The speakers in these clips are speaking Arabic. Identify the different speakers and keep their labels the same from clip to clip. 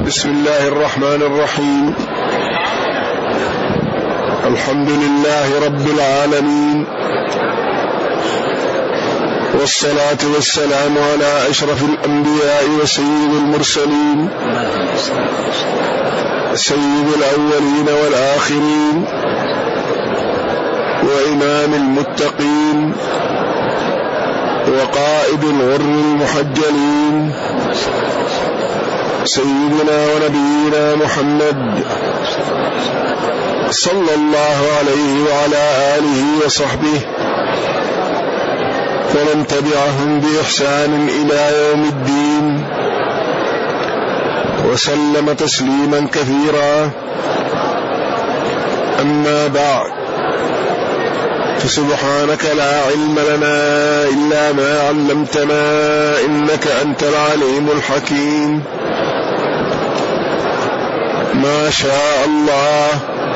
Speaker 1: بسم الله الرحمن الرحيم. الحمد لله رب العالمين، والصلاة والسلام على أشرف الأنبياء وسيد المرسلين، سيد الأولين والآخرين، وإمام المتقين، وقائد الغر المحجلين، سيدنا ونبينا محمد صلى الله عليه وعلى آله وصحبه ومن تبعهم بإحسان إلى يوم الدين، وسلم تسليما كثيرا. أما بعد، فسبحانك لا علم لنا إلا ما علمتنا، إنك أنت العليم الحكيم. ما شاء الله،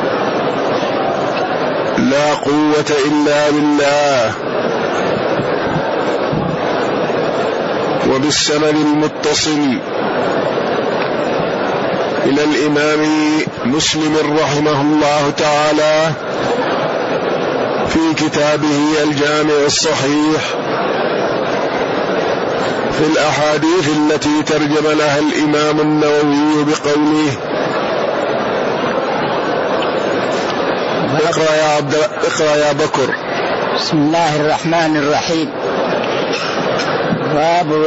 Speaker 1: لا قوة إلا بالله. وبالسند المتصل إلى الإمام مسلم رحمه الله تعالى في كتابه الجامع الصحيح في الأحاديث التي ترجم لها الإمام النووي بقوله: اقرأ يا بكر.
Speaker 2: بسم الله الرحمن الرحيم. باب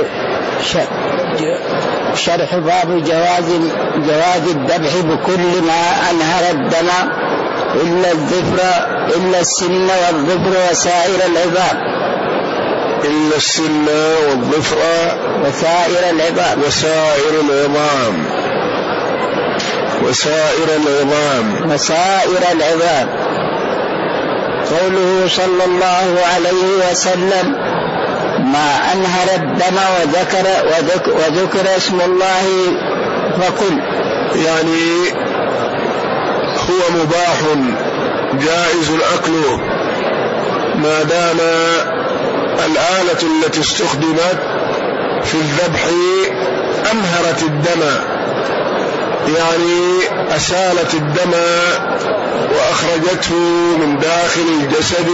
Speaker 2: شرح باب جواز الذبح بكل ما أنهر الدم إلا السن والظفر وسائر العظام.
Speaker 1: إلا السن والظفر
Speaker 2: وسائر العظام. وسائر العظام. قوله صلى الله عليه وسلم: ما أنهر الدم وذكر اسم الله فكل.
Speaker 1: يعني هو مباح جائز الأكل ما دام الآلة التي استخدمت في الذبح أنهرت الدم، يعني أسالت الدم وأخرجته من داخل الجسد.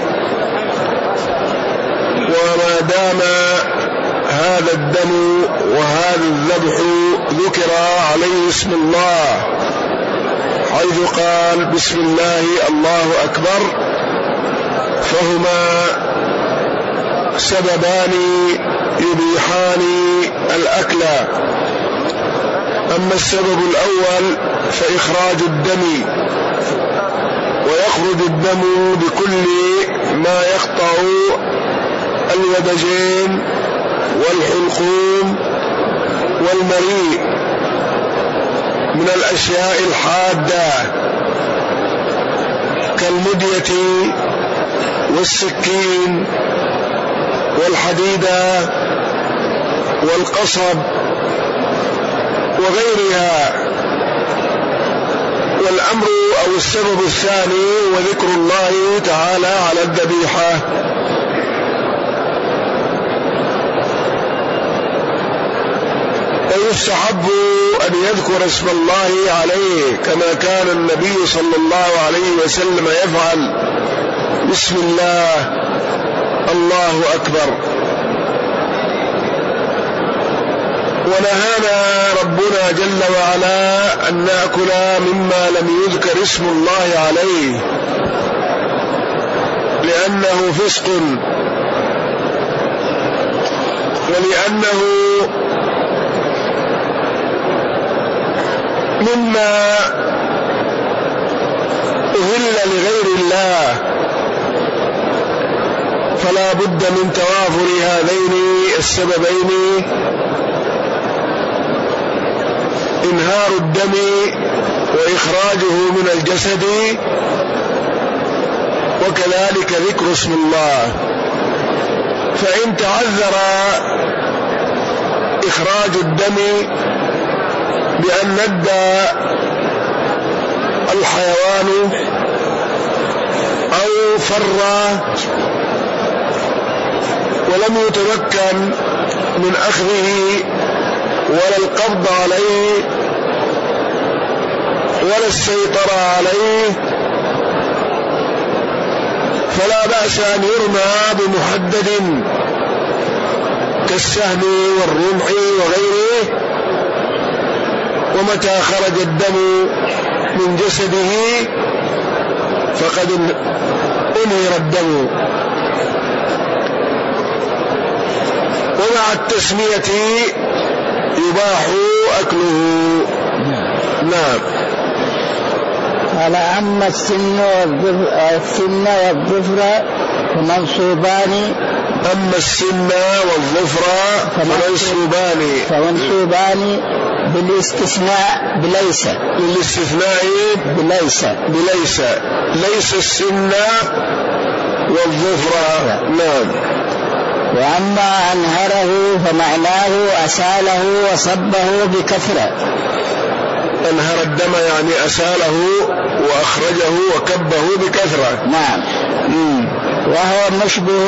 Speaker 1: وما دام هذا الدم وهذا الذبح ذكر عليه اسم الله، حيث قال: بسم الله الله أكبر، فهما سببان يبيحان الأكل. أما السبب الأول فإخراج الدم، ويخرج الدم بكل ما يقطع الودجين والحلقوم والمريء من الأشياء الحادة كالمدية والسكين والحديدة والقصب وغيرها. والأمر أو السبب الثاني وذكر الله تعالى على الذبيحة. ويستحب أن يذكر اسم الله عليه كما كان النبي صلى الله عليه وسلم يفعل: بسم الله الله أكبر. ونهانا ربنا جل وعلا أن نأكل مما لم يذكر اسم الله عليه، لأنه فسق، ولأنه مما أهل لغير الله، فلا بد من توافر هذين السببين: إنهار الدم وإخراجه من الجسد، وكذلك ذكر اسم الله. فإن تعذر إخراج الدم بأن ندى الحيوان أو فر ولم يتمكن من أخذه ولا القبض عليه ولا السيطرة عليه فلا بأس أن يرمى بمحدد كالسهم والرمح وغيره، ومتى خرج الدم من جسده فقد أنهر الدم. ومع التسمية يباح أكله. نعم.
Speaker 2: قال أما السن والظفر فمنصوبان.
Speaker 1: أما السن والظفر
Speaker 2: فمنصوبان بالاستثناء بليس.
Speaker 1: بالاستثناء بليس. ليس السن والظفر. نعم.
Speaker 2: وأما أنهره فمعناه أساله وصبه بكثرة.
Speaker 1: أنهر الدم يعني أساله وأخرجه وكبه بكثرة.
Speaker 2: نعم. وهو مشبه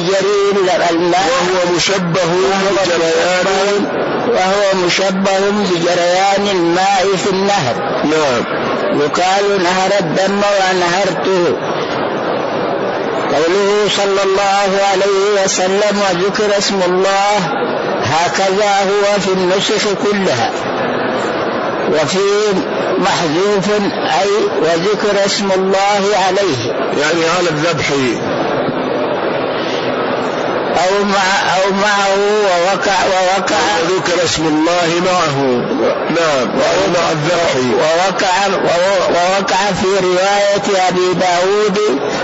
Speaker 2: بجريان الماء في النهر.
Speaker 1: نعم.
Speaker 2: يقال نهر الدم وأنهرته. قوله صلى الله عليه وسلم وذكر اسم الله هكذا هو في النسخ كلها. وفي محذوف أي وذكر اسم الله عليه
Speaker 1: يعني على الذبح
Speaker 2: أو معه ووقع
Speaker 1: وذكر اسم الله معه. نعم. مع الذبح
Speaker 2: ووقع في رواية أبي داود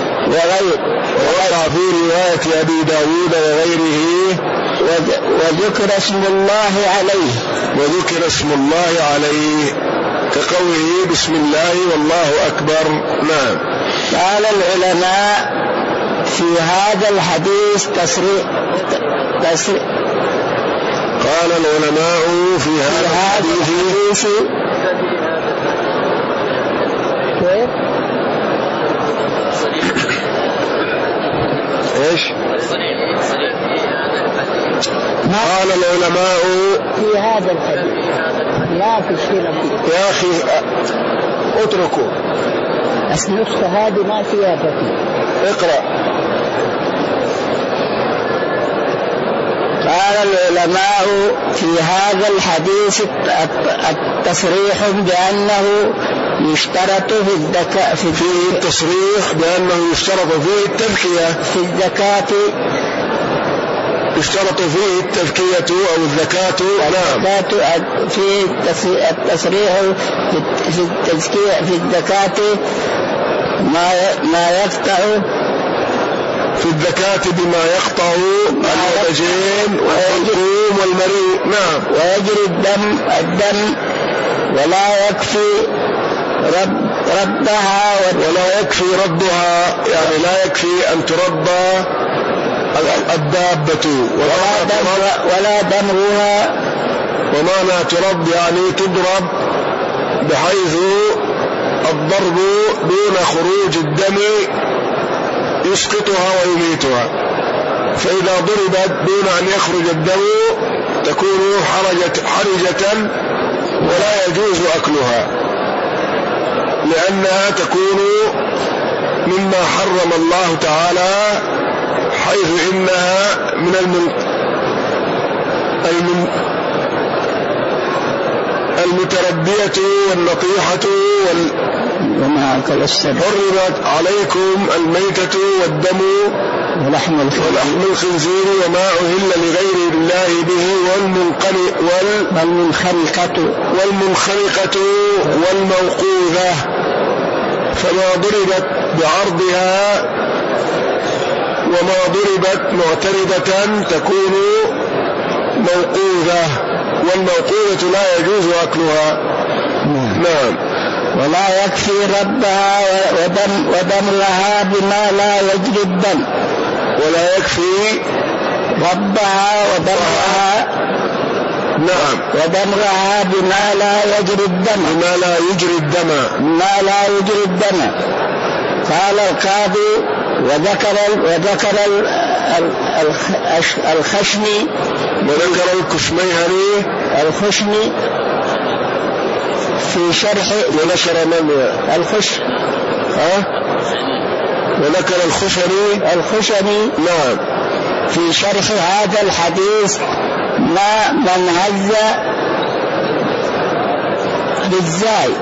Speaker 2: وغيره وذكر اسم الله عليه كقوله بسم الله والله أكبر. نعم. قال العلماء في هذا الحديث
Speaker 1: قال العلماء في هذا الحديث ايش؟ قال العلماء
Speaker 2: في هذا الحديث لا في شيء.
Speaker 1: يا أخي اتركوا
Speaker 2: النسخة هذه ما فيها فتي.
Speaker 1: اقرأ.
Speaker 2: قال العلماء في هذا الحديث التصريح بأنه يشترط في
Speaker 1: التصريح بأنه يشترط فيه التذكية
Speaker 2: في الزكاة.
Speaker 1: يشترط فيه التذكية أو الزكاة. نعم.
Speaker 2: في التصريح في التزكية في الزكاة ما يقطع
Speaker 1: في الزكاة بما يقطع الوجهين والحلقوم والمريء. نعم.
Speaker 2: ويجري الدم ولا يكفي ردها
Speaker 1: يعني لا يكفي أن تربى الدابة
Speaker 2: ولا دمرها.
Speaker 1: ومعنى ترب يعني تضرب بحيث الضرب دون خروج الدم يسقطها ويميتها، فإذا ضربت دون أن يخرج الدم تكون حرجة ولا يجوز أكلها، لأنها تكون مما حرم الله تعالى، حيث إنها من المتردية والنطيحة حرمت عليكم الميتة والدم ولحم الخنزير وما أهل لغير الله به والمنخنقة والموقوذة، فما ضربت بعرضها وما ضربت معترضة تكون موقوذة، والموقوذة لا يجوز أكلها. نعم.
Speaker 2: ولا يكفي ربها ودمرها بما لا يجري الدم.
Speaker 1: ولا يكفي
Speaker 2: ربها ودمرها.
Speaker 1: نعم.
Speaker 2: ودمرها بما لا يجري الدم.
Speaker 1: بما لا يجري الدم.
Speaker 2: قال القاضي وذكر الخشني
Speaker 1: وذكر الكشميهني
Speaker 2: الخشني في شرح
Speaker 1: وذكر من وذكر الخشني
Speaker 2: نعم في شرح هذا الحديث ما من هز بالزاي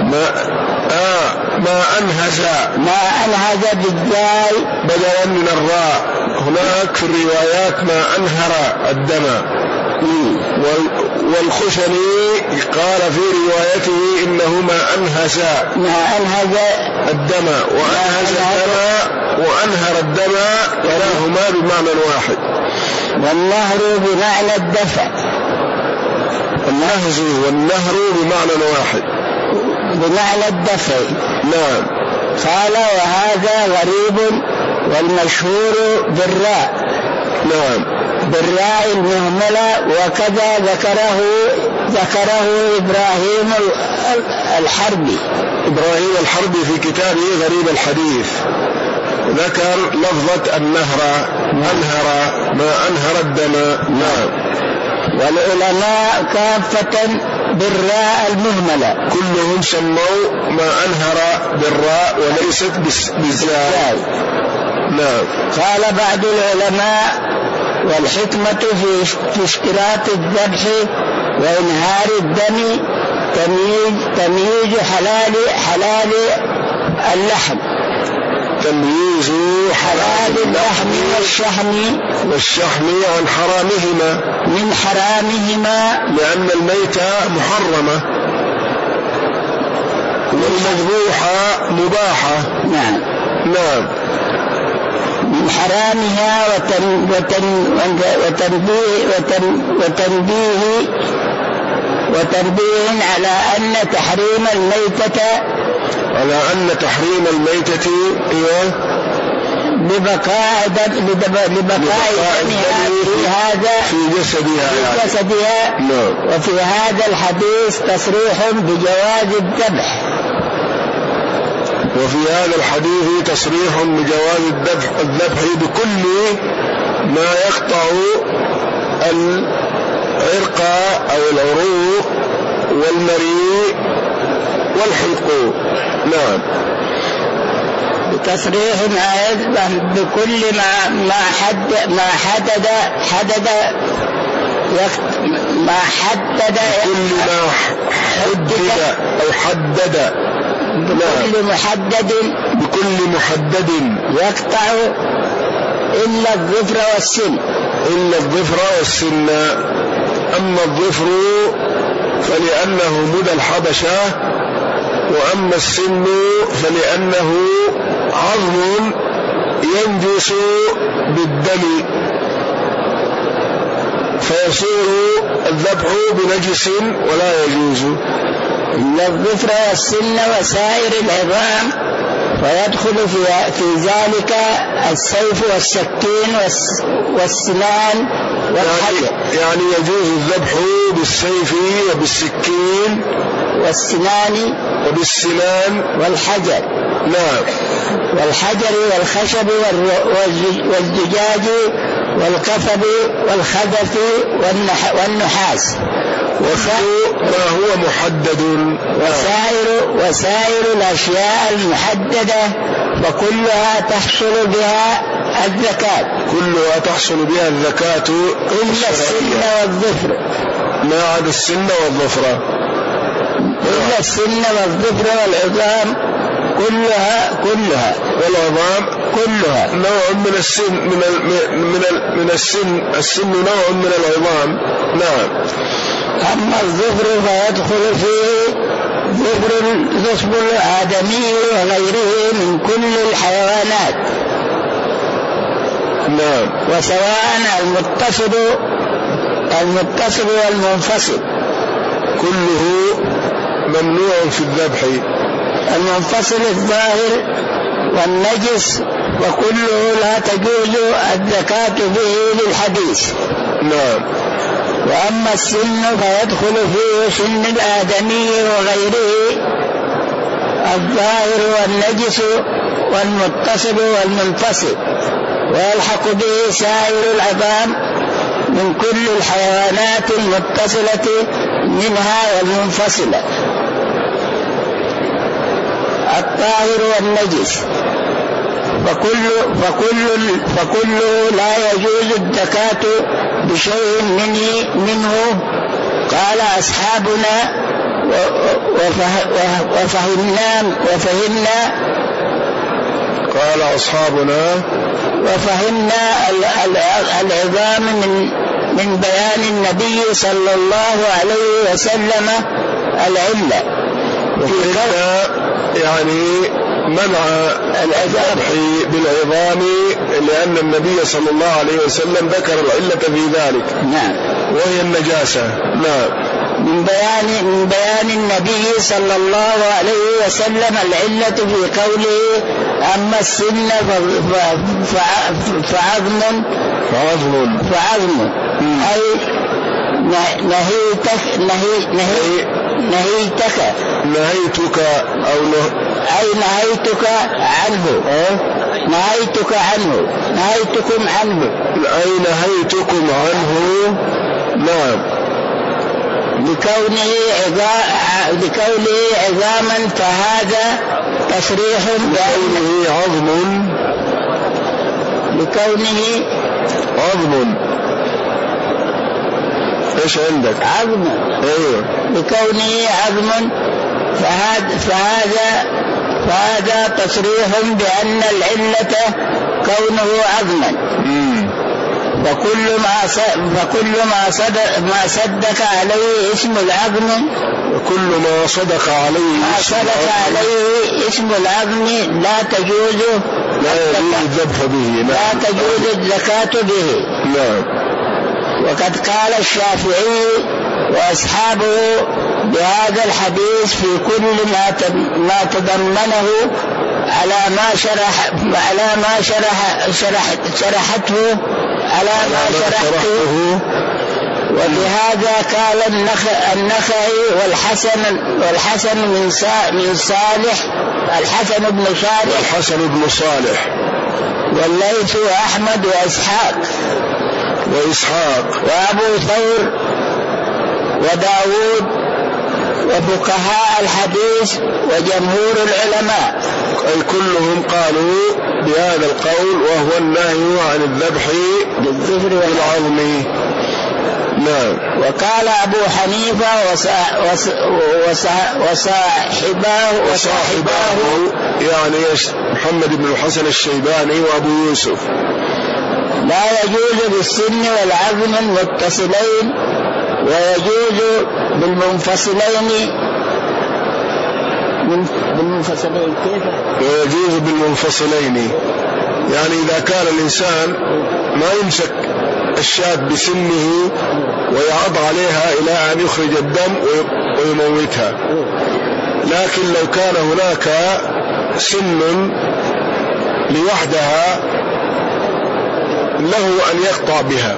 Speaker 1: ما أنهز
Speaker 2: بالزاي
Speaker 1: بدلا من الراء. هناك في الروايات ما أنهر الدم، والخشني قال في روايته إنه ما أنهز الدم وأنهر الدم كلاهما بمعنى واحد.
Speaker 2: والنهر بمعنى الدفع،
Speaker 1: النهز والنهر بمعنى واحد
Speaker 2: بمعنى الدفع.
Speaker 1: نعم.
Speaker 2: قال وهذا غريب والمشهور بالراء.
Speaker 1: نعم
Speaker 2: بالراء المهملة، وكذا ذكره إبراهيم الحربي
Speaker 1: في كتابه غريب الحديث، ذكر لفظة النهر أنهر ما أنهر الدم. نعم.
Speaker 2: والعلماء كافة بالراء المهملة
Speaker 1: كلهم سموا ما أنهر بالراء وليست بالزاي. نعم.
Speaker 2: قال بعض العلماء والحكمة في اشتراط الذبح وإنهار الدم تمييز حلال اللحم،
Speaker 1: تمييز
Speaker 2: حلال اللحم
Speaker 1: والشحم عن حرامهما
Speaker 2: من حرامهما،
Speaker 1: لأن الميتة محرمة والمذبوحة مباحة.
Speaker 2: نعم. من حرامها وتنبيه على أن تحريم الميتة لبقاء
Speaker 1: في جسدها.
Speaker 2: وفي هذا الحديث تصريح بجواز الذبح.
Speaker 1: الذبح بكل ما يقطع العرق أو العروق والمريء والحلقوم. نعم.
Speaker 2: بتصريح بكل ما حدد
Speaker 1: بكل محدد
Speaker 2: يقطع إلا الظفر والسن.
Speaker 1: أما الظفر فلأنه مدى الحبشة، وأما السن فلأنه عظم ينجس بالدم فيصير الذبح بنجس ولا يجوز.
Speaker 2: إلا الظفر والسن وسائر العظام، ويدخل في ذلك السيف والسكين والسنان والحجر.
Speaker 1: يعني يجوز الذبح بالسيف وبالسكين والسنان
Speaker 2: والحجر.
Speaker 1: نعم.
Speaker 2: والحجر والخشب والزجاج والكفب والخدف والنحاس
Speaker 1: ما هو محدد.
Speaker 2: وسائر الأشياء المحددة فكلها تحصل بها الزكاة إلا السن والظفر.
Speaker 1: ما عدا السن والظفر.
Speaker 2: إلا السن والظفر والعظام كلها
Speaker 1: والعظام كلها نوع من السن من السن نوع من العظام. نعم.
Speaker 2: أما الظفر فيدخل فيه ظفر الآدمي وغيره من كل الحيوانات.
Speaker 1: نعم.
Speaker 2: وسواء المتصل والمنفصل
Speaker 1: كله ممنوع في الذبح.
Speaker 2: المنفصل الظاهر والنجس وكله لا تجوز الزكاة به للحديث.
Speaker 1: نعم.
Speaker 2: وأما السن فيدخل فيه سن الآدمي وغيره الظاهر والنجس والمتصل والمنفصل، ويلحق به سائر العظام من كل الحيوانات المتصلة منها والمنفصلة. الطاهر والنجس، فكله لا يجوز الزكاة بشيء منه. قال أصحابنا وفهمنا العظام من بيان النبي صلى الله عليه وسلم العلة،
Speaker 1: يعني منع الذبح بالعظام لأن النبي صلى الله عليه وسلم ذكر العلة في ذلك.
Speaker 2: نعم.
Speaker 1: وهي النجاسة. نعم.
Speaker 2: من بيان النبي صلى الله عليه وسلم العلة في قوله أما السن فعظم أي نهيتك عنه نهيتكم عنه.
Speaker 1: نعم.
Speaker 2: لكونه عظاما فهذا تصريح
Speaker 1: لكونه عظم. ايش عندك؟
Speaker 2: عظم.
Speaker 1: ايوه.
Speaker 2: لكونه عظم فهذا تصريح بأن العلة كونه عظما. فكل ما صدق عليه اسم العظم اسم العظم لا تجوز الزكاة به.
Speaker 1: نعم.
Speaker 2: وقد قال الشافعي وأصحابه بهذا الحديث في كل ما تضمنه على ما شرحته وبهذا قال النخعي والحسن بن صالح والليث وأحمد وإسحاق وأبو ثور وداود وفقهاء في وجمهور العلماء
Speaker 1: أي كلهم قالوا بهذا القول وهو النهي عن الذبح
Speaker 2: بالظفر والعظم.
Speaker 1: نعم.
Speaker 2: وقال أبو حنيفة وصاحباه
Speaker 1: يعني محمد بن الحسن الشيباني وأبو يوسف
Speaker 2: لا يجوز بالسن والعظم المتصلين ويجوز بالمنفصلين كيف؟
Speaker 1: ويجوز بالمنفصلين يعني إذا كان الإنسان ما يمسك الشاة بسنه ويعض عليها إلى أن يخرج الدم ويموتها، لكن لو كان هناك سن لوحدها له أن يقطع بها.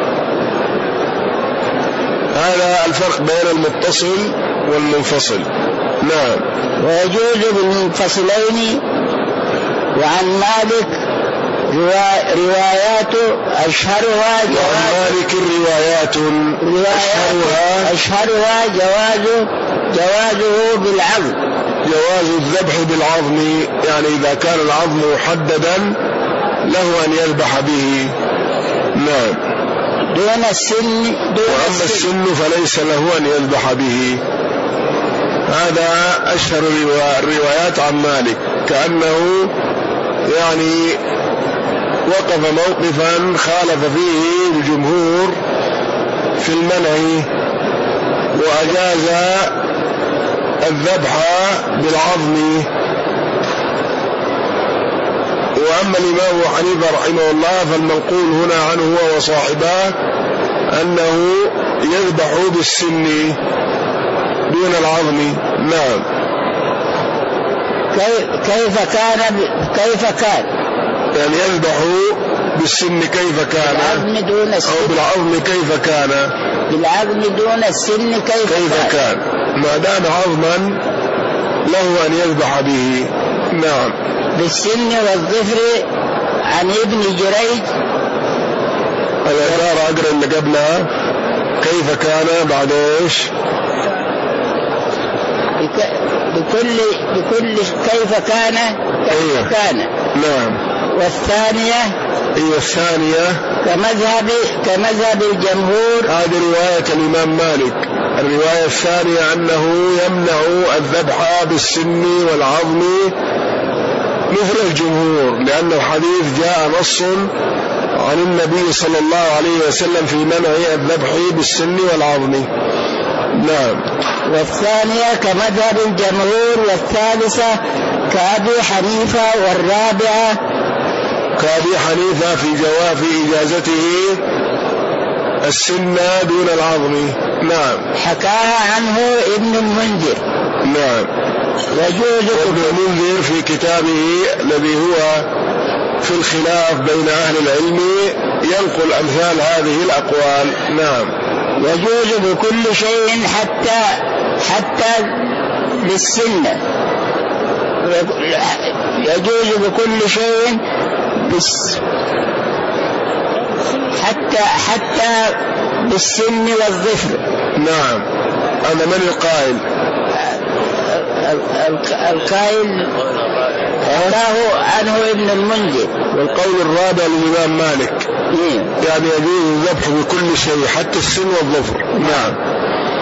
Speaker 1: هذا الفرق بين المتصل والمنفصل. نعم.
Speaker 2: ويجوز بالمنفصلين. وعن مالك روايات أشهرها جوازه بالعظم،
Speaker 1: جواز الذبح بالعظم، يعني إذا كان العظم محددا له أن يذبح به. نعم.
Speaker 2: دون السن
Speaker 1: وأما السن فليس له أن يذبح به. هذا أشهر الروايات عن مالك، كأنه يعني وقف موقفا خالف فيه الجمهور في المنع وأجاز الذبح بالعظم. وأما الإمام أبو حنيفة رحمه الله فالمنقول هنا عنه هو وصاحباه أنه يذبح بالسن دون العظم. نعم.
Speaker 2: كيف كان
Speaker 1: يعني يذبح بالسن كيف كان، أو بالعظم كيف كان،
Speaker 2: بالعظم دون السن كيف
Speaker 1: كان، ما دام عظما له أن يذبح به. نعم.
Speaker 2: بالسن والظفر. عن ابن جريج
Speaker 1: العبارة أقرأ اللي قبلها كيف كان بعد إيش؟
Speaker 2: بكل كيف كان كان.
Speaker 1: نعم.
Speaker 2: والثانية
Speaker 1: الثانية
Speaker 2: كمذهب الجمهور.
Speaker 1: هذه رواية الإمام مالك. الرواية الثانية أنه يمنع الذبح بالسن والعظم مثل الجمهور، لأن الحديث جاء نص عن النبي صلى الله عليه وسلم في منع الذبح بالسن والعظم. نعم.
Speaker 2: والثانية كمذهب الجمهور. والثالثة كأبي حنيفة. والرابعة
Speaker 1: كأبي حنيفة في جواز إجازته السن دون العظم. نعم.
Speaker 2: حكاها عنه ابن المنذر.
Speaker 1: نعم.
Speaker 2: يجوز
Speaker 1: ابن المنذر في كتابه الذي هو في الخلاف بين أهل العلم ينقل أمثال هذه الأقوال. نعم.
Speaker 2: يجوز بكل شيء حتى للسن. يجوز بكل شيء حتى بالسن والظفر.
Speaker 1: نعم. أنا من القائل؟
Speaker 2: القائل له عنه ابن المنذر.
Speaker 1: والقول الرابع للإمام مالك يعني يجوز الذبح بكل شيء حتى السن والظفر. نعم.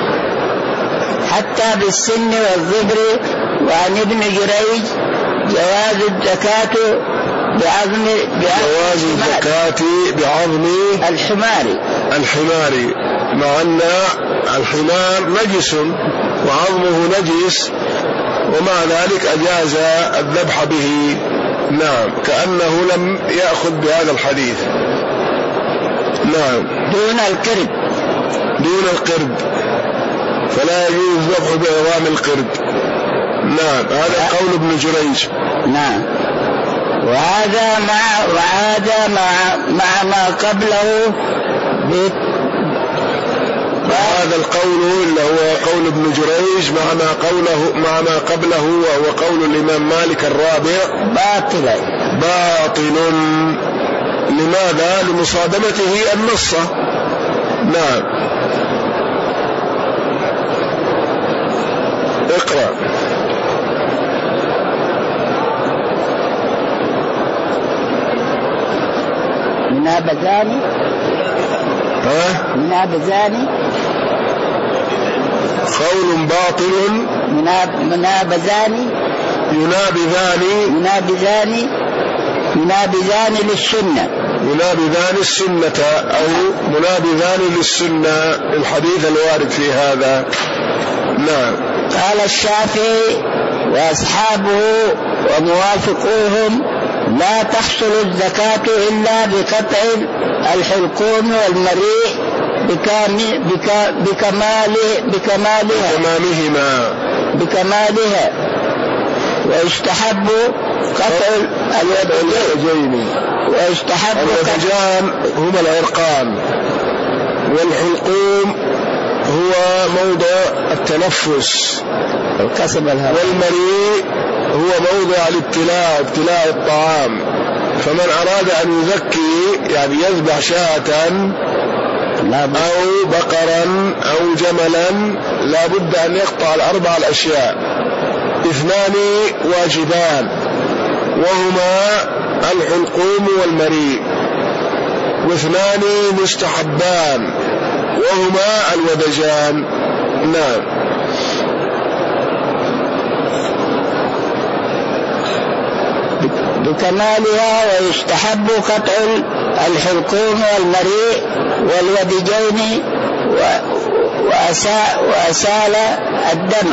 Speaker 2: حتى بالسن والظفر. وعن ابن جريج جواز الزكاة
Speaker 1: بعظم الحمار مع أن الحمار نجس وعظمه نجس، ومع ذلك أجاز الذبح به. نعم. كأنه لم يأخذ بهذا الحديث. نعم. دون القرد فلا يجوز الذبح بعظام القرد. نعم. هذا قول ابن جريج.
Speaker 2: نعم. وهذا مع ما قبله.
Speaker 1: هذا القول اللي هو قول ابن جريج مع ما قبله وهو قول الإمام مالك الرابع باطل. لماذا؟ لمصادمته النص. نعم. اقرأ.
Speaker 2: منابذان
Speaker 1: قول باطل.
Speaker 2: ينابذان للسنة.
Speaker 1: ينابذان السنة أو منابذان للسنة الحديث الوارد في هذا. نعم.
Speaker 2: قال الشافعي وأصحابه وموافقوهم لا تحصل الزكاة إلا بقطع الحلقوم والمريء بكمالها. ويستحب قطع الودجين.
Speaker 1: الودجان هما العرقان، والحلقوم هو موضع التنفس والمريء هو موضع ابتلاع الطعام. فمن أراد أن يزكي يعني يذبح شاة أو بقرا أو جملا لا بد أن يقطع الأربع الأشياء. 2 واجبان وهما الحلقوم والمريء، و2 مستحبان وهما الودجان. نعم.
Speaker 2: بكمالها. ويستحب قطع الحلقوم والمريء والودجين وإسالة الدم.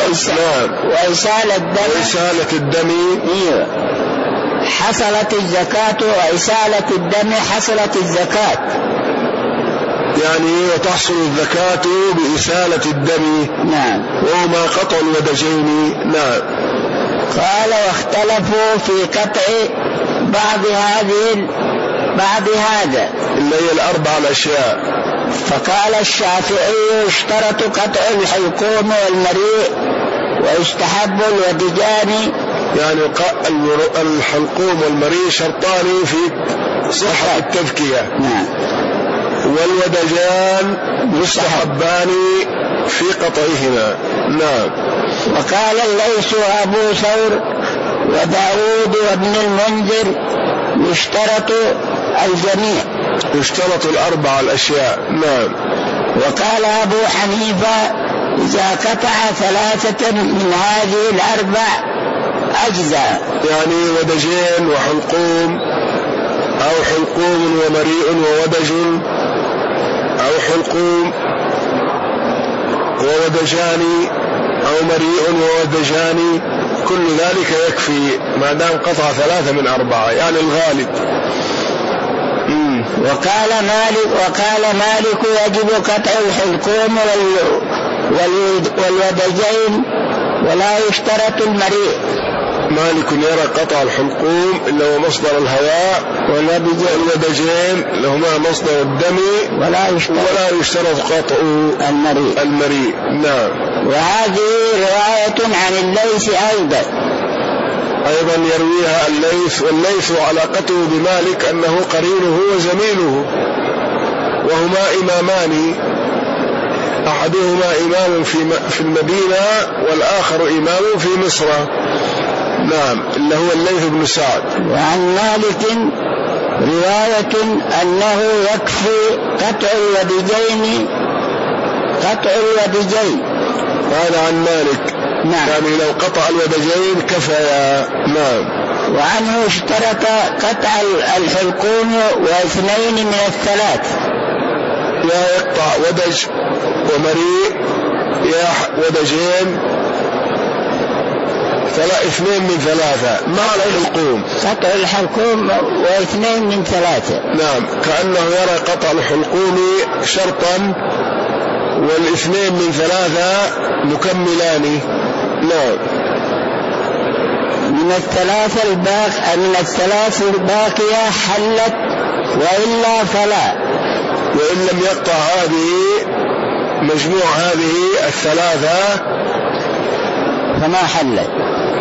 Speaker 1: وإسالة الدم
Speaker 2: حصلت الزكاة. وإسالة الدم حصلت الزكاة.
Speaker 1: يعني وتحصل الزكاة بإسالة الدم.
Speaker 2: نعم.
Speaker 1: وهما قطع الودجين. نعم.
Speaker 2: قال واختلفوا في قطع بعض هذا
Speaker 1: اللي هي الأربع الأشياء.
Speaker 2: فقال الشافعي يشترط قطع الحلقوم والمريء ويستحب الودجان.
Speaker 1: يعني الحلقوم والمريء شرطان في صحة التذكية.
Speaker 2: نعم.
Speaker 1: والودجان مستحبان في قطعهما. نعم.
Speaker 2: وقال الليث وأبو ثور وداود وابن المنذر يشترط الجميع،
Speaker 1: يشترط الأربع الأشياء. نعم.
Speaker 2: وقال أبو حنيفة إذا قطع 3 من هذه الأربع أجزاء،
Speaker 1: يعني ودجين وحلقوم، أو حلقوم ومريء وودج، أو حلقوم وودجان، أو مريء وودجان، كل ذلك يكفي ما دام قطع 3 من 4، يعني الغالب.
Speaker 2: وقال مالك يجب قطع الحلقوم والودجين ولا يشترط المريء.
Speaker 1: مالك يرى قطع الحلقوم اللي هو مصدر الهواء، والودجين اللي هما مصدر الدم، ولا يشترط قطع المريء. نعم.
Speaker 2: وهذه رواية عن الليث أيضا
Speaker 1: يرويها الليث، والليث علاقته بمالك أنه قرينه وزميله، وهما إمامان، أحدهما إمام في المدينة والآخر إمام في مصر. نعم، اللي هو الليث بن سعد.
Speaker 2: وعن مالك رواية أنه يكفي قطع الودجين.
Speaker 1: هذا عن مالك.
Speaker 2: نعم.
Speaker 1: يعني لو قطع الودجين كفيا. نعم.
Speaker 2: وعنه اشترط قطع الحلقوم 2 من 3،
Speaker 1: يا يقطع ودج ومريء، يا ودجين، 2 من 3 مع الحلقوم.
Speaker 2: قطع الحلقوم 2 من 3.
Speaker 1: نعم، كأنه يرى قطع الحلقوم شرطا، 2 من 3 مكملان. نعم.
Speaker 2: من الثلاث الباقية حلت، وإلا فلا.
Speaker 1: وإن لم يقطع هذه مجموع هذه 3
Speaker 2: فما حلت،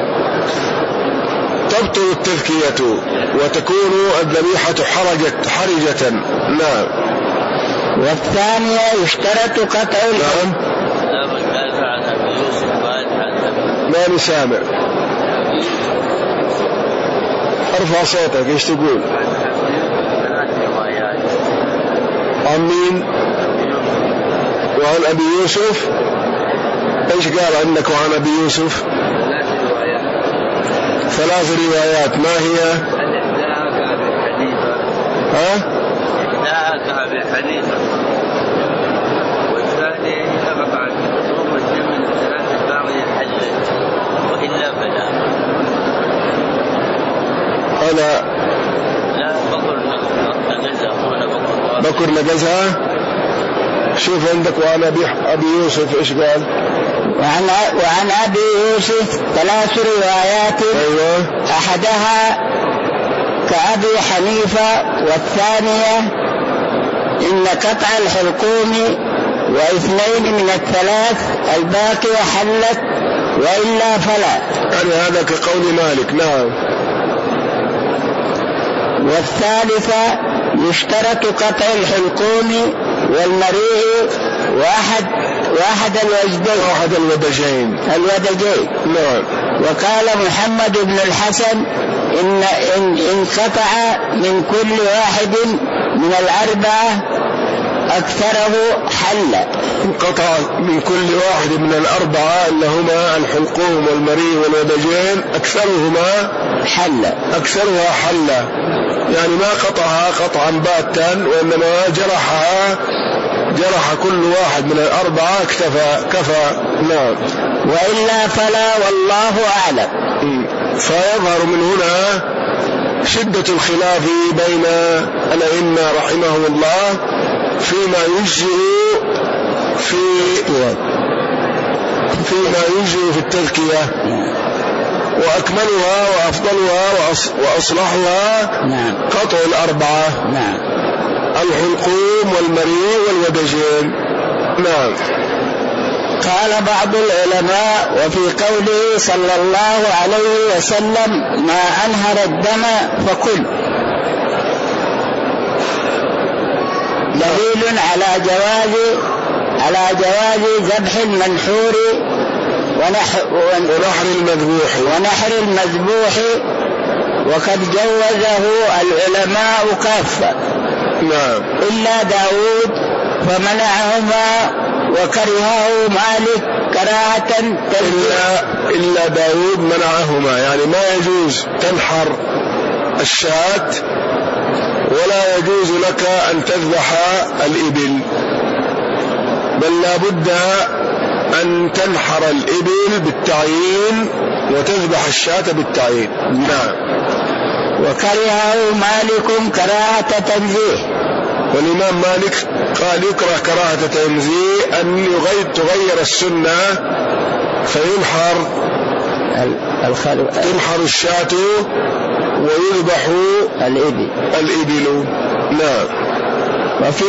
Speaker 1: تبطل التذكية وتكون الذبيحة حرجة. نعم.
Speaker 2: والثانية يشترط قطع
Speaker 1: نعم. ما نسامع، ارفع صوتك. ايش تقول؟ عن مين؟ وعن أبي يوسف. ايش قال عنك وعن أبي يوسف؟ 3 روايات. ما هي؟
Speaker 3: أبي حنيفة، والثاني قطع الحلقوم والدم من 3 الباقية حلت، وإلا فلا.
Speaker 1: أنا
Speaker 3: لا
Speaker 1: بكر نجزها. شوف عندك وعن أبي يوسف إيش قال؟
Speaker 2: وعن أبي يوسف 3 روايات.
Speaker 1: أيوة.
Speaker 2: أحدها كأبي حنيفة، والثانية إن قطع الحلقوم 2 من 3 الباقية حلت، وإلا فلا.
Speaker 1: يعني هذا كقول مالك. نعم.
Speaker 2: والثالثة يشترط قطع الحلقوم والمريء واحد الودجين.
Speaker 1: نعم.
Speaker 2: وقال محمد بن الحسن إن قطع من كل واحد من 4 أكثره حل.
Speaker 1: قطع من كل واحد من 4 اللي هما الحلقوم والمريء والودجين أكثرها حل، يعني ما قطعها قطعا باتا، وإنما جرح كل واحد من 4 كفى. نعم.
Speaker 2: وإلا فلا، والله أعلم.
Speaker 1: فيظهر من هنا شدة الخلاف بين الأئمة رحمهم الله فيما يجزئ في التذكية، وأكملها وأفضلها وأصلحها قطع 4.
Speaker 2: نعم.
Speaker 1: الحلقوم والمريء والودجين. نعم.
Speaker 2: قال بعض العلماء وفي قوله صلى الله عليه وسلم ما أنهر الدم فكل، دليل على جواز ذبح المنحور ونحر المذبوح وقد جوزه العلماء كافة إلا داود فمنعهما وكرهه مالك كراهة
Speaker 1: إلا داود منعهما، يعني ما يجوز تنحر الشاة ولا يجوز لك أن تذبح الإبل، بل لا بد أن تنحر الإبل بالتعيين وتذبح الشاة بالتعيين. نعم.
Speaker 2: وكرهه مالك كراهة تنزيه،
Speaker 1: والإمام مالك قال يكره كراهة تنزيه أن تغير السنة فينحر تنحر الشاة ويذبح الإبل. نعم.
Speaker 2: وفي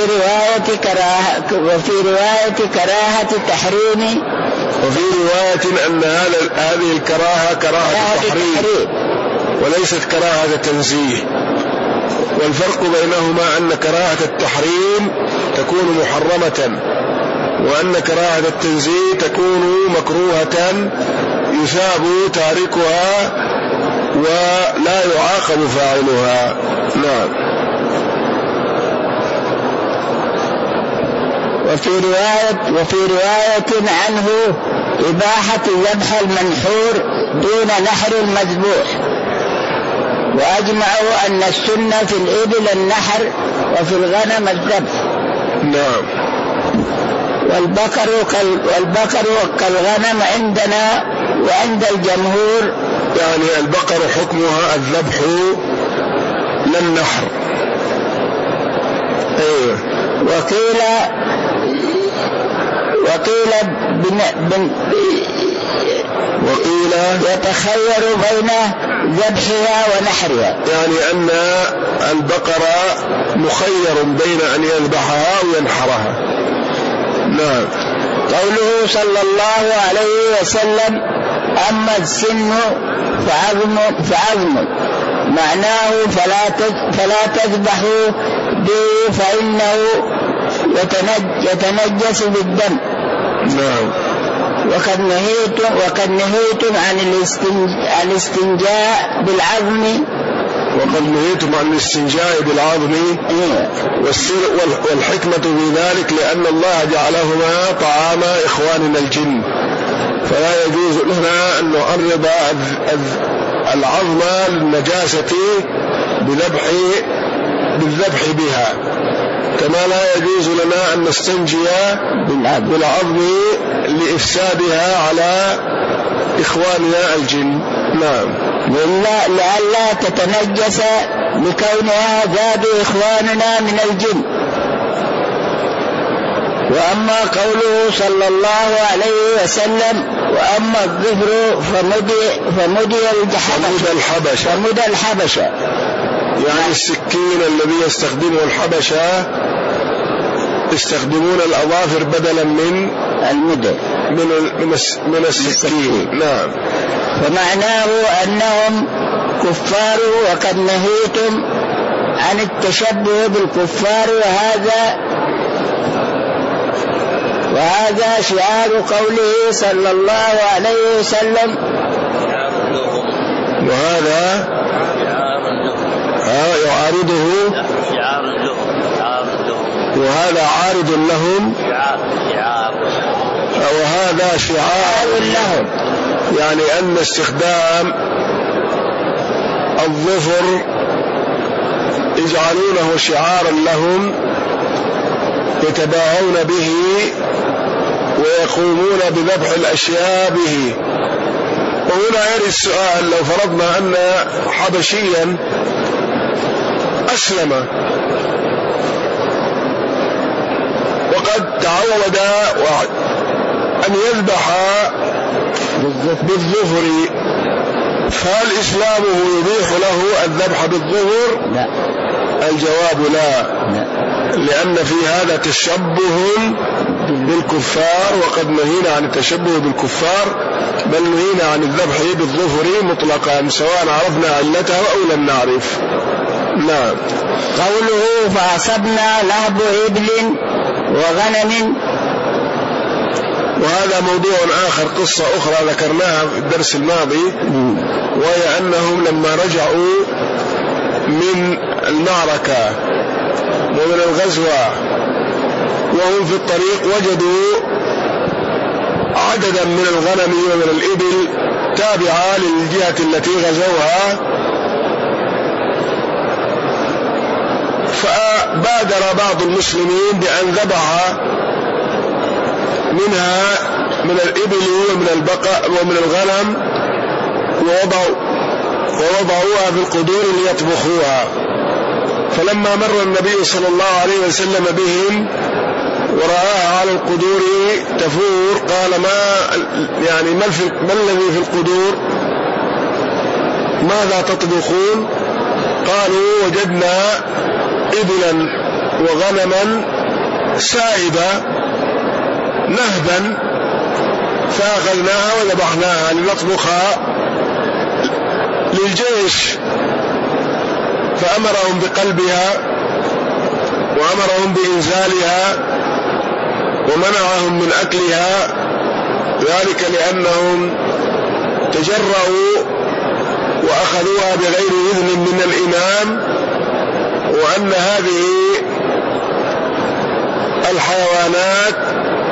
Speaker 2: رواية كراهة التحريم،
Speaker 1: وفي رواية أن هذه الكراهة كراهة التحريم وليست كراهة تنزيه، والفرق بينهما أن كراهة التحريم تكون محرمة، وأن كراهة التنزيه تكون مكروهة يثاب تاركها ولا يعاقب فاعلها. نعم.
Speaker 2: وفي رواية عنه إباحة ذبح المنحور دون نحر المذبوح، وأجمعوا أن السنة في الإبل النحر وفي الغنم الذبح.
Speaker 1: نعم.
Speaker 2: والبقر كالغنم عندنا وعند الجمهور،
Speaker 1: يعني البقر حكمها الذبح لا النحر.
Speaker 2: أيوه. وقيل يتخير بين ذبحها ونحرها،
Speaker 1: يعني أن البقر مخير بين أن يذبحها وينحرها. نعم.
Speaker 2: قوله صلى الله عليه وسلم أما السن فعظم معناه فلا تذبحوا به فإنه يتنجس بالدم.
Speaker 1: نعم.
Speaker 2: وقد نهيتم عن الاستنجاء بالعظم.
Speaker 1: وقد نهيتم عن الاستنجاء بالعظم. والحكمة في ذلك لأن الله جعلهما طعام إخواننا الجن، فلا يجوز لنا أن نعرض العظم للنجاسة بالذبح بها، كما لا يجوز لنا أن نستنجي بالعظم لإفسادها على إخواننا الجن. نعم.
Speaker 2: لئلا تتنجس لكونها ذات إخواننا من الجن. وأما قوله صلى الله عليه وسلم وأما الظفر فمدي الحبشة،
Speaker 1: يعني السكين الذي يستخدمه الحبشة يستخدمون الأظافر بدلا من السكين. نعم.
Speaker 2: فمعناه أنهم كفار وقد نهيتم عن التشبه بالكفار، وهذا شعار قوله صلى الله عليه وسلم.
Speaker 1: وهذا يعارضه، وهذا عارض لهم، وهذا شعار لهم، يعني أن استخدام الظفر يجعلونه شعارا لهم يتباهون به ويقومون بذبح الأشياء به. وهنا يرد السؤال: لو فرضنا أن حبشيا أسلم وقد تعود أن يذبح بالظفر، فهل إسلامه يبيح له الذبح بالظفر؟
Speaker 2: لا.
Speaker 1: الجواب لا، لأن في هذا تشبه بالكفار، وقد نهينا عن التشبه بالكفار، بل نهينا عن الذبح بالظفر مطلقا سواء عرفنا علته أو لم نعرف. نعم.
Speaker 2: قوله فأصبنا لهب إبل وغنم
Speaker 1: وهذا موضوع آخر، قصة أخرى ذكرناها في الدرس الماضي، وهي أنهم لما رجعوا من المعركة ومن الغزوة وهم في الطريق وجدوا عددا من الغنم ومن الإبل تابعة للجهة التي غزوها، فبادر بعض المسلمين بأن ذبح منها من الإبل ومن البقر ومن الغنم ووضعوها في القدور ليطبخوها. فلما مر النبي صلى الله عليه وسلم بهم ورآها على القدور تفور قال ما الذي في القدور؟ ماذا تطبخون؟ قالوا وجدنا إبلا وغنما سائبة نهبا فأخذناها وذبحناها لنطبخها للجيش، فأمرهم بقلبها وأمرهم بإنزالها ومنعهم من أكلها، ذلك لأنهم تجرؤوا وأخذوها بغير إذن من الإمام، وأن هذه الحيوانات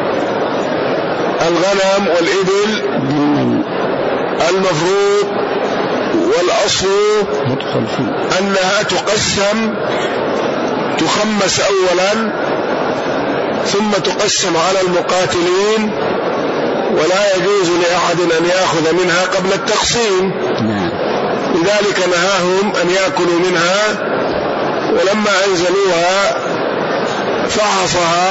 Speaker 1: الغنم والإبل المفروض والأصل أنها تخمس أولا ثم تقسم على المقاتلين، ولا يجوز لأحد أن يأخذ منها قبل التقسيم، لذلك نهاهم أن يأكلوا منها. ولما أنزلوها فحصها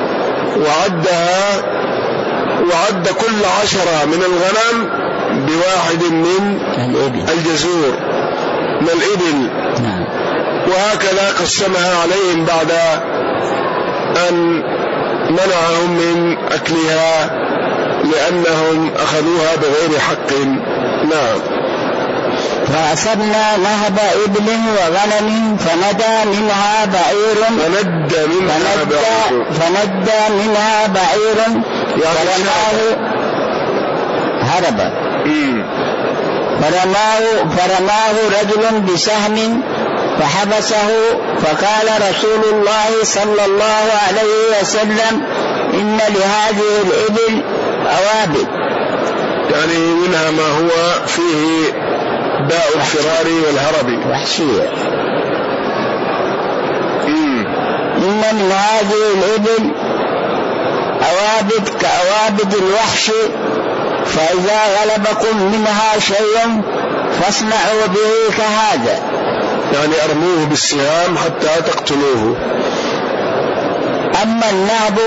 Speaker 1: وعدها وعد كل 10 من الغنم بواحد من الجزور من الإبل، وهكذا قسمها عليهم بعد أن منعهم من أكلها لأنهم أخذوها بغير حق. نعم.
Speaker 2: فأصبنا نهب إبل وغنم فندى منها بعير فرماه رجل بسهم فحبسه، فقال رسول الله صلى الله عليه وسلم إن لهذه الإبل أوابد،
Speaker 1: يعني منها ما هو فيه داء الفرار والهرب
Speaker 2: وحشية. إن من هذه الإبل أوابد كأوابد الوحش، فإذا غلبكم منها شيء فاصنعوا به كهذا،
Speaker 1: يعني أرموه بالسهام حتى تقتلوه.
Speaker 2: أما النهب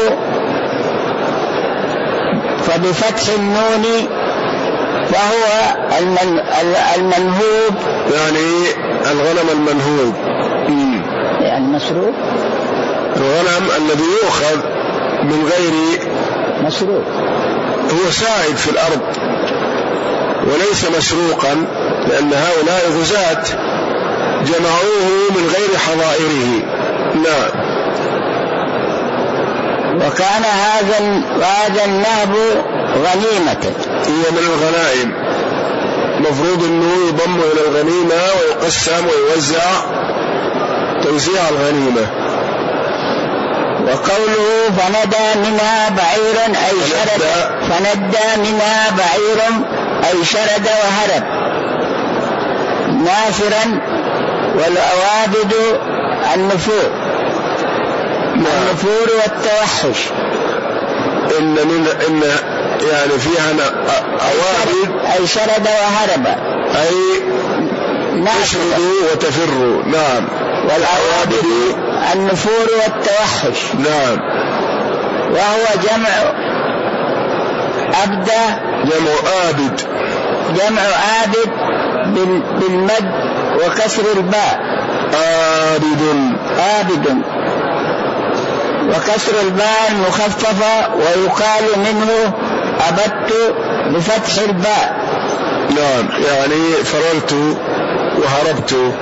Speaker 2: فبفتح النون فهو المنهوب،
Speaker 1: يعني الغنم المنهوب،
Speaker 2: يعني مسروق،
Speaker 1: الغنم الذي يؤخذ من غير
Speaker 2: مسروق،
Speaker 1: هو سائد في الأرض وليس مسروقا، لأن هؤلاء غزاة جمعوه من غير حظائره. نعم.
Speaker 2: وكان هذا النهب غنيمة،
Speaker 1: هي من الغنائم، مفروض أنه يضم إلى الغنيمة ويقسم ويوزع توزيع الغنيمة.
Speaker 2: وقوله فندى منها بعير أي شرد وهرب نافرا، والأوابد النفور والتوحش.
Speaker 1: إن يعني فيها أوابد
Speaker 2: أي شرد وهرب
Speaker 1: أي تشرد وتفر. نعم.
Speaker 2: والأوابد النفور والتوحش.
Speaker 1: نعم.
Speaker 2: وهو جمع أبدة، جمع آبد بالمد وكسر الباء، آبد وكسر الباء المخففة، ويقال منه أبدت بفتح الباء.
Speaker 1: نعم، يعني فررت وهربت.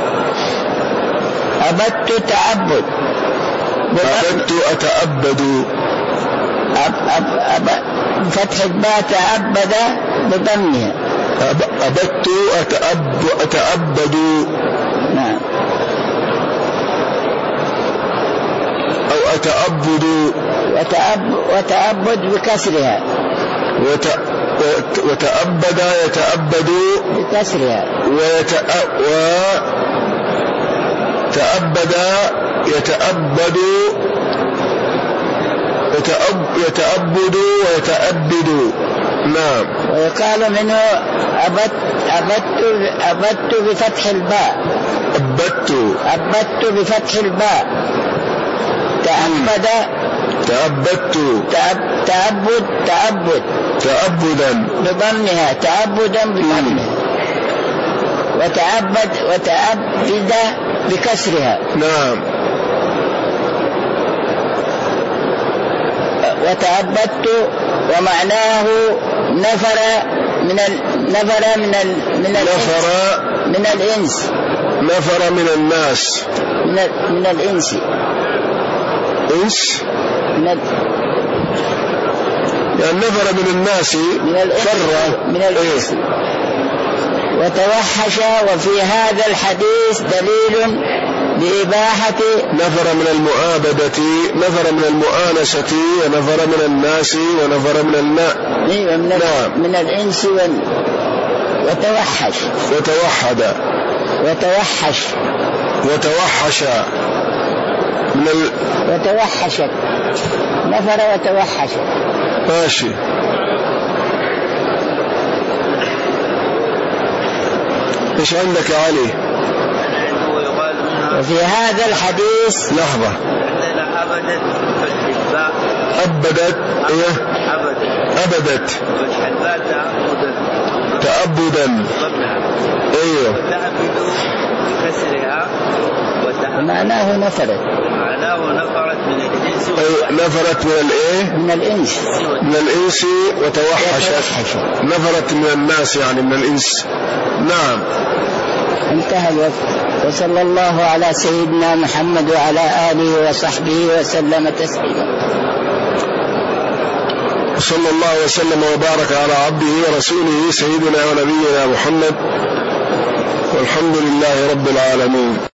Speaker 2: أبدت تعبد،
Speaker 1: أبدت أتأبد.
Speaker 2: بفتح الباء تعبد بضمها.
Speaker 1: أبدت أتأبد.
Speaker 2: نعم.
Speaker 1: أو أتأبد.
Speaker 2: وتأبد بكسرها.
Speaker 1: وتأبد يتأبد
Speaker 2: بكسرها.
Speaker 1: وتأبد يتأبد يتأبد ويتأبد. نعم.
Speaker 2: ويقال منه أبدت بفتح الباء. أبدت بفتح الباء. تأبد
Speaker 1: تأبدا
Speaker 2: بضمها. تأبدا بضمها. وتأبد بكسرها.
Speaker 1: نعم.
Speaker 2: وتأبدت ومعناه نفر من الإنس.
Speaker 1: نفر من الناس.
Speaker 2: من الإنس.
Speaker 1: إنس يعني نفر من الناس.
Speaker 2: من الإنس. وتوحش. وفي هذا الحديث دليل بإباحة
Speaker 1: نفر من المؤابدة، نفر من المؤانسة، ونفر من الناس، ونفر من الماء.
Speaker 2: نعم. من الإنس وتوحش.
Speaker 1: وتوحد. وتوحش
Speaker 2: وتوحشت. نفر وتوحش.
Speaker 1: ماشي. ايش عندك يا علي؟
Speaker 2: وفي هذا الحديث
Speaker 1: لحظة.
Speaker 3: أبدت بالحباء.
Speaker 1: أبدت تأبدا. ايوه.
Speaker 3: وتأبد بكسرها.
Speaker 2: معناه نفرت.
Speaker 3: من الإنس.
Speaker 1: نفرت من الايه؟
Speaker 2: من الإنس.
Speaker 1: من الإنس. وتوحشت. نفرت من الناس يعني من الإنس. نعم.
Speaker 2: انتهى الوقت. وصلى الله على سيدنا محمد وعلى آله وصحبه وسلم تسليما.
Speaker 1: صلى الله وسلم وبارك على عبده ورسوله سيدنا ونبينا محمد، والحمد لله رب العالمين.